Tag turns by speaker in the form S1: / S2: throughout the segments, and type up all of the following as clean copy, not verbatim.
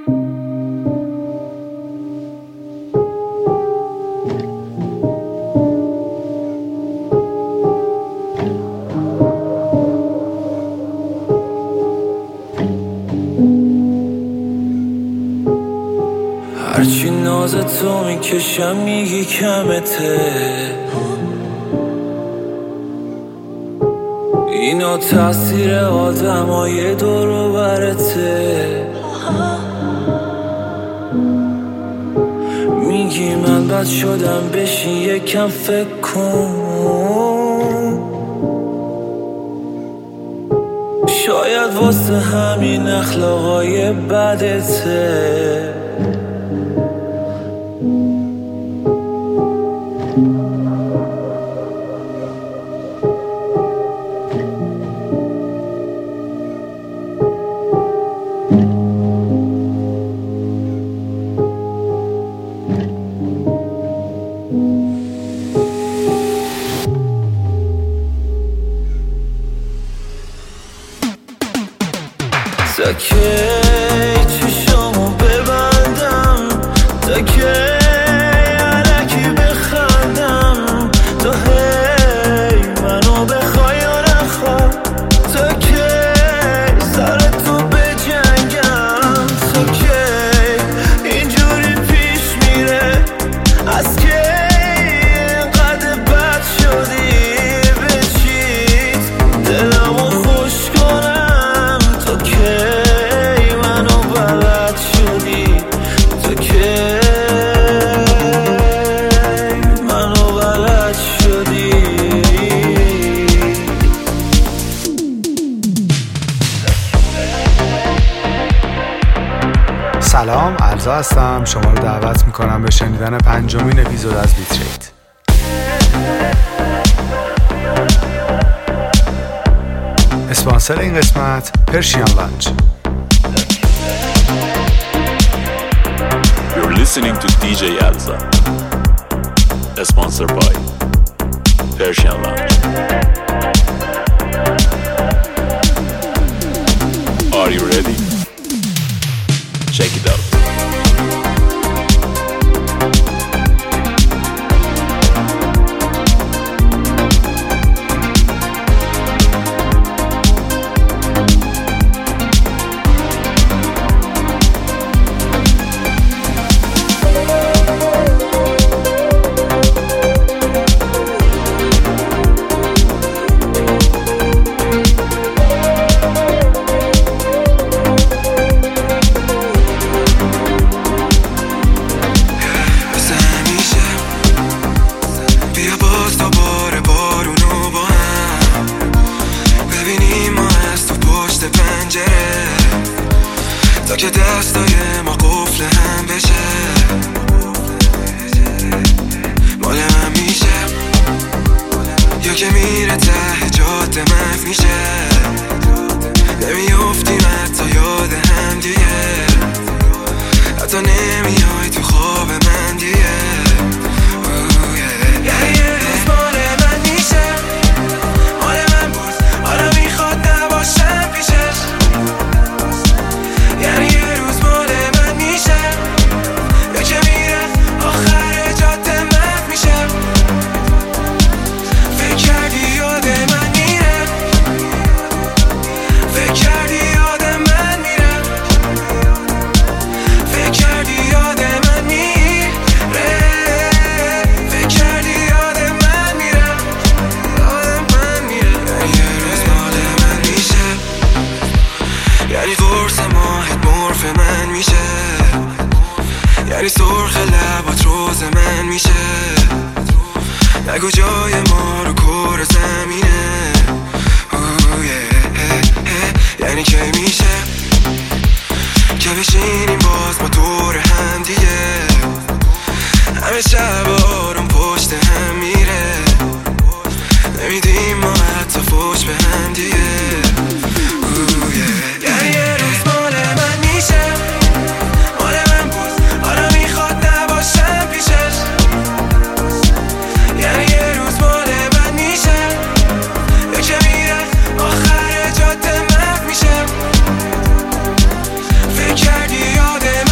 S1: هرچی ناز تو میکشم میگی کمته، اینا تاثیر آدمای دور و برته. میگی من بد شدم بشین یکم فکر کن، شاید واسه همین اخلاقای بدته. تا کی چشامو ببندم، تا کی علکی بخندم، تا هی منو بخوای یا نخوای، تا کی سر تو بجنگم، تا کی اینجوری پیش میره، از کی اینقدر بد شدی به چیت دلمو خوش کنم، تا کی منو بلد شدی، تا کی منو بلد شدی.
S2: سلام، عرضا هستم. شما رو دعوت میکنم به شنیدن 5مین اپیزود از بیتریت. اسپانسر این قسمت پرشین لانچ.
S3: You're listening to DJ Alza, sponsored by Persian Lounge. Are you ready? Check it out.
S4: تا که دستای ما قفل هم بشه، مال من میشه یا که میره ته جاده محو میشه، نمیافتیم حتی یاد هم دیگه، حتی نمیای تو خواب من دیگه. یعنی یه روز مال من میشه، مال من بود، حالا میخواد نباشم پیشش، یعنی یه روز مال من میشه یا که میره آخر جاده محو میشه. فکر کردی یاد من میره، فکر کردی یاد من میره، فکر کردی یاد من میره، فکر کردی یاد من میره، یاد من میره. یعنی یه روز مال من میشه، یعنی قرص ماهت مرف من میشه، یعنی سرخ لبات روز من میشه، نگو جای ما رو کره زمینه. یعنی کی میشه که بشینیم باز با دور هم دیگه، همه شب آروم پشت هم میره، نمیدیم ما حتی فوش به هم دیگه. یعنی یه روز مال من میشه، مال من بود، حالا میخواد نباشم پیشش، یعنی یه روز مال من میشه یا که میره آخر جاده محو میشه. فکر کردی یاد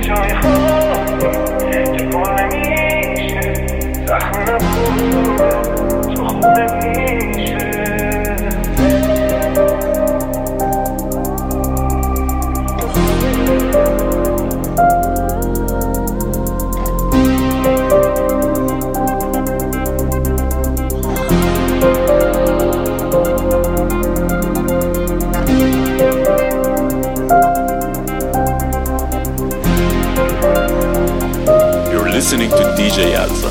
S4: جای خالی که پر نمیشه زخم نبوده تو خوب نمیشه
S3: Listening to DJ Alza.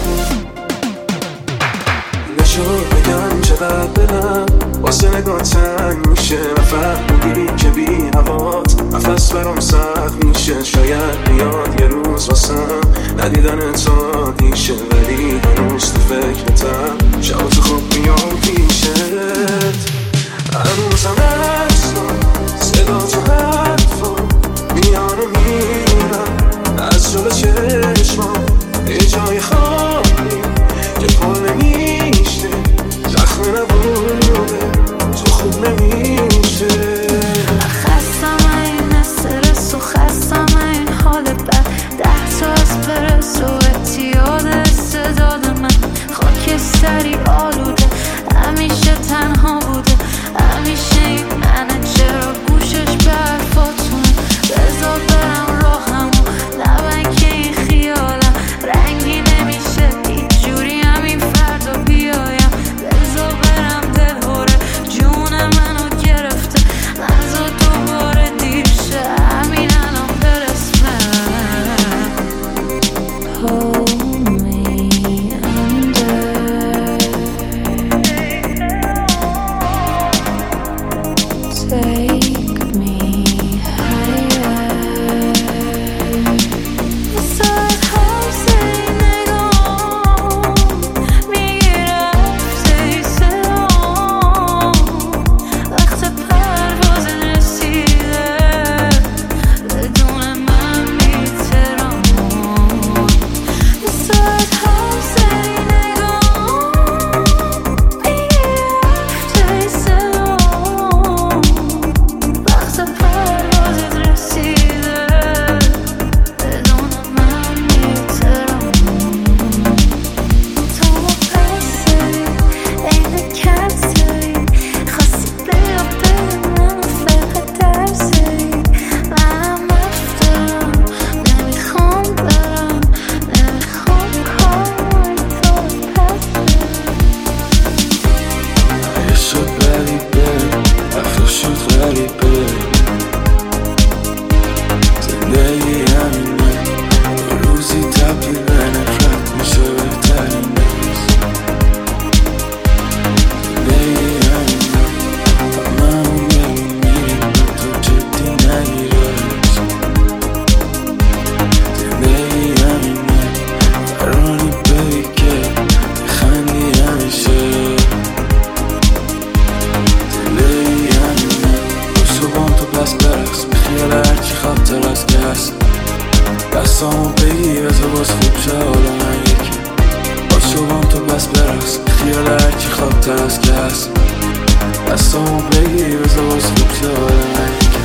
S4: نشد بگم چقدر دلم واسه نگاه تنگ میشه و فهمیدی که بی هوات نفس برام سخت میشه شاید بیاد یه روز واسم ندیدن تا دیشه ولی هنوز تو فکرتم شب تو خوب میام پیشت هنوزم هستم صدا تو حرفا میانو میرم از جلو چشمام یه جای خالی که پر نمیشه زخم نبوده تو خوب نمیشه
S5: خستم این استرس و خستم این حال بد 10 تا اسپرس و اتیاد استعداد من خاکستری آلوده همیشه تنها بوده همیشه این منجر و گوشش به حرفاتونه بذار برم راهم و نبن که این خیالم رنگی نمیشه هیچ جوری همین فردا بیایم بذار برم دلهوره جون منو گرفته نذار دوباره دیر شه همین الان برس من Hold me under Take me higher ساعت هفته نگاه میرفته سلام وقت پرواز رسیده بدون من میترام ساعت هفته نگاه میرفته سلام وقت پروازت رسیده بدون من میترام تو مقصری این کسری خواستی بیا منو فقط درسری منم رفتم نمیخوام برم نمیخوام کاری تو پس
S4: یه شد غریبه رفته شد غریبه زندگی همینه یه روزی تبدیل به نفرت میشه بهترین روز زندگی همینه همه اون میریم تو جدی نگیرش زندگی همینه فرانی بری که بخندی همیشه زندگی همینه صبحان تو پس برقص بخیال هرچی خاطر از که هست دستامو بگی بذار باز خوب شه حالا من یکی صبحان تو پس برقص بخیال هرچی خاطر از که هست دستامو بگی بذار باز خوب شه حالا من یکی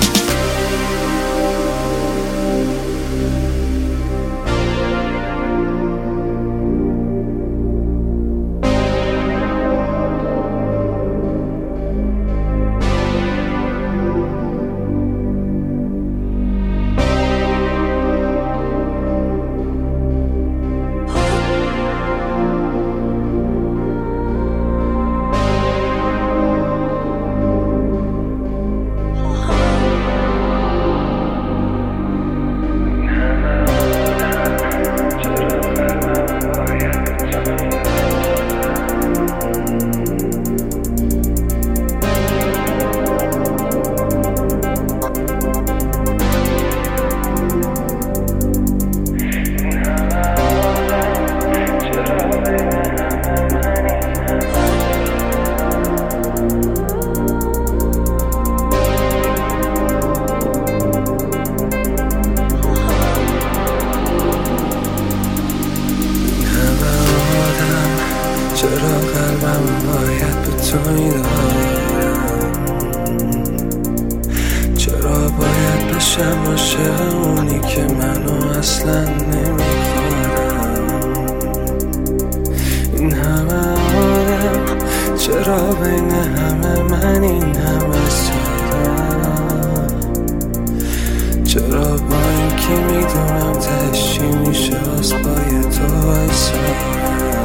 S4: اینکه میدونم تهش چی میشه از پای تو وایسارم.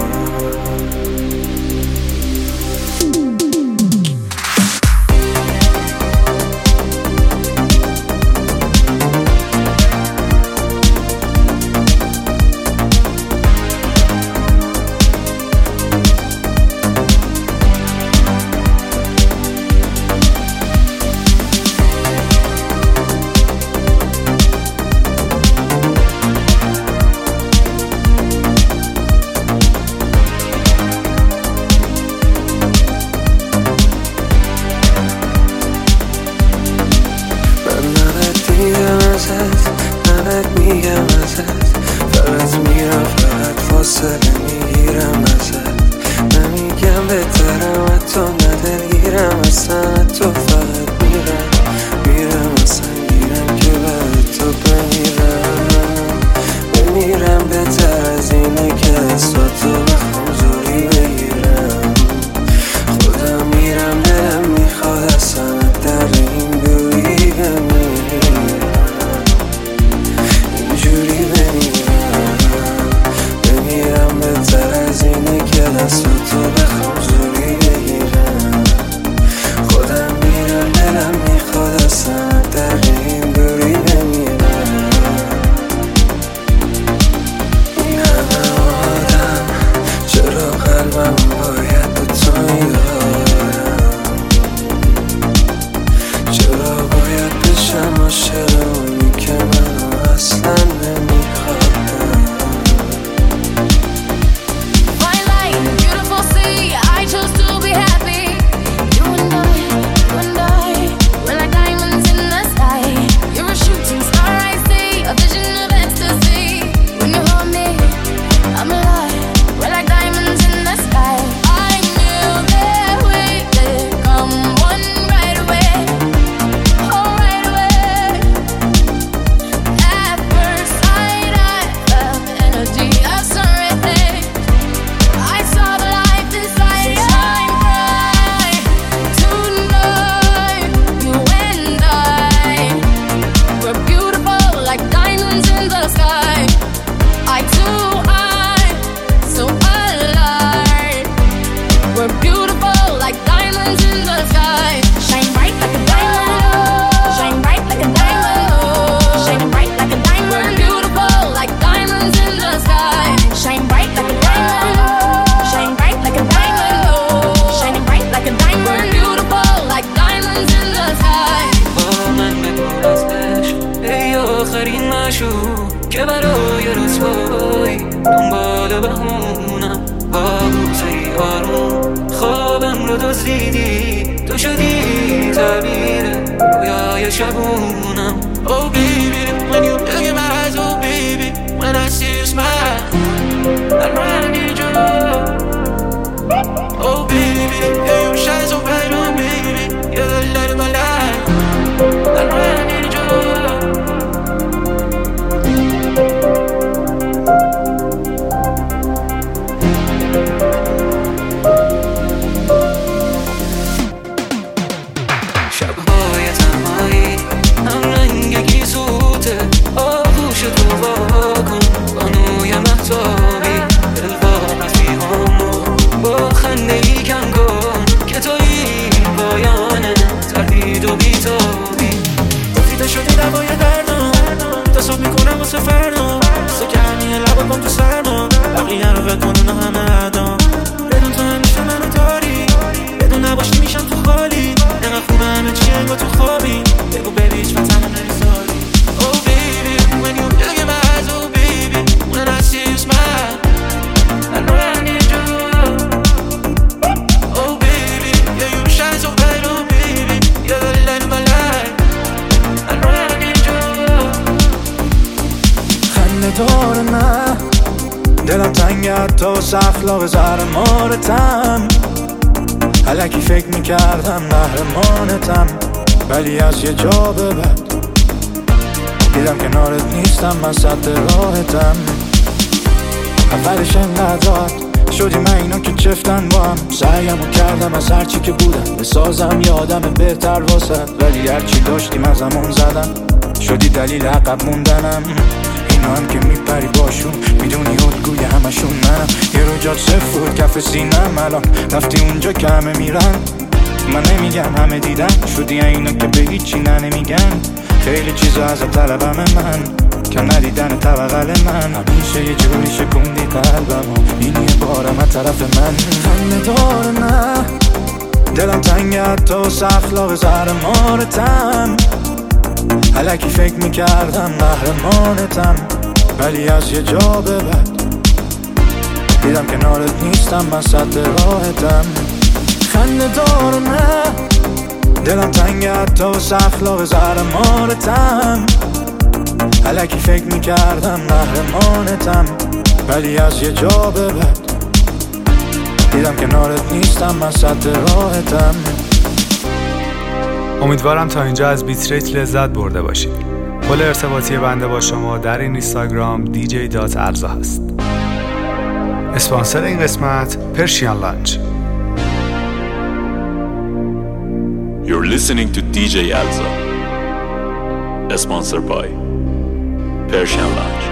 S4: میگم ازت فقط میرم فقط فاصله میگیرم ازت نمیگم بهترم حتی ندلگیرم اصلا تو فقط میرم اصلا گیرم که بعد تو بمیرم بهتر از اینه که اسمتو بخوام زوری بگیرم خودم میرم دلم میخواد اصلا در این دوری بمیرم بهتر از اینه که دستتو بخوام زوری بگیرم خودم میرم دلم میخواد اصلا در این دوری بمیرم این همه آدم چرا قلبم باید به تو میدارم چرا باید بشم عاشق اونی که منو اصلا که برای رسوایی دنبال بهونم با بوسه‌ای آروم خوابم رو دزدیدی تو شدی تعبیر رویای شبونم. Oh baby, when you look in my eyes, oh baby, when I see you smile I really need your love. Oh baby, yeah you shine so bright, oh baby, you're the light of my life. I really need your love. شبهای تنهایی هم رنگی سوته آغوش تو واکن بانوی مهتابی دلواقع فیهامو با خنده ای کم کن که تویی پایانه تردید و بیتابی گفیده شدی دوای دردم تصاب میکنم واسه فردا سه گرمی لبا کن تو سرما بقیه رو بکنون همه ادام بدون تو همیشه منو داری بدون نباشی میشم تو خالی نقدر خوبه همه چی انگار تو خوابی بگو ببی هیچ وطنم نمیذاری. Oh baby when you look in my eyes, oh baby when I see you smile I know I need your love. Oh baby yeah you shine so bright, oh baby you're the light of my life. I know I need your love. خنده دار من دلم تنگت تا واسه اخلاق زهر مارتم الکی فکر میکردم قهرمانتم ولی از یه جا به بعد دیدم کنارت نیستم من سد راحتم. اولش انقدر راحت شدی من اینا که چفتن با هم سعیمو کردم از هرچی که بودم بسازم یه آدم بهتر واسد ولی هرچی داشتیم از همون زدم
S1: شدی دلیل عقب موندنم. اینا هم که میپری باشون میدونی الگوی همشون منم. یه رو جات سفود کف سینم الان رفتی اونجا که همه میرن. من نمیگم همه دیدن شدی اینا که به هیچی نمیگن. خیلی چیزا از طلبم من که ندیدن توقل من. همیشه یه جوری شکوندی قلبم و این یه بارم از طرف من. خنده داره نه دلم تنگه حتی واسه اخلاق زهرمارتم. الکی فکر میکردم قهرمانتم ولی از یه جا به بعد دیدم کنارت نیستم من سد راحتم. خنده داره نه دلم تنگه حتی واسه اخلاق زهرمارتم. الکی فکر میکردم قهرمانتم ولی از یه جا به بعد دیدم کنارت نیستم من سد راحتم.
S2: امیدوارم تا اینجا از بیتریت لذت برده باشید. پل ارتباطی بنده با شما در این اینستاگرام dj.alza هست. اسپانسر این قسمت پرشین لانچ.
S3: You're listening to DJ Alza, sponsored by Persian Lounge.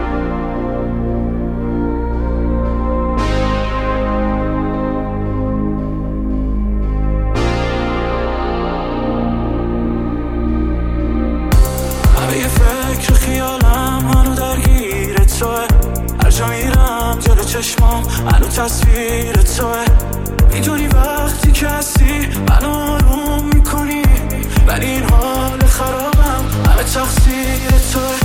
S1: یه فکر خیالم منو درگیر توه. هر جا میرم جلو چشمام منو تصویر توه. میدونی وقتی که هستی منو آروم میکنی ولی این حال خرابم همه تقصیر توه.